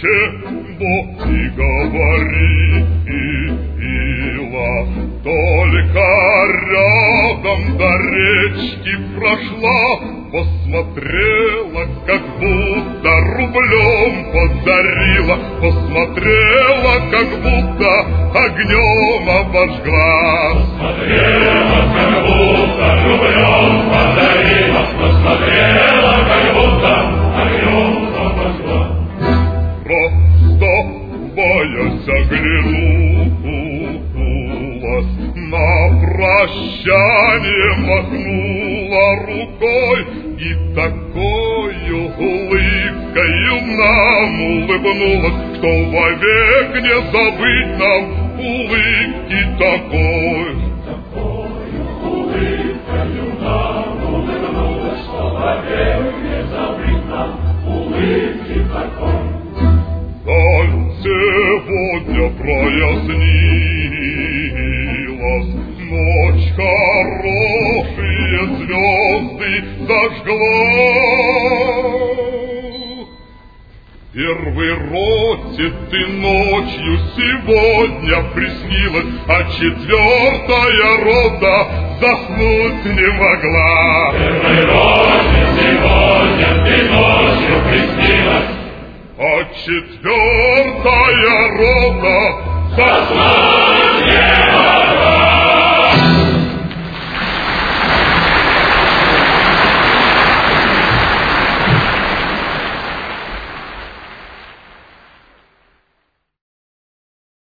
ничего не говорила, только рядом до речки прошла, посмотрела, как будто рублем подарила, посмотрела, как будто огнем обожгла. Посмотрела, как будто рублем подарила, посмотрела, как будто огнем обожгла. Просто боясь оглянулась, на прощание махнула рукой и такою улыбкою нам улыбнулась, что вовек не забыть нам улыбки такой. Такою улыбкою нам улыбнулась, что вовек не забыть нам улыбки такой. Даль сегодня прояснилась, ночь хорошие звезды зажгла. Первый росит ты ночью сегодня приснилась, а четвертая рота заснуть не могла. Первый росит сегодня ты ночью приснилась, а четвертая рота заснуть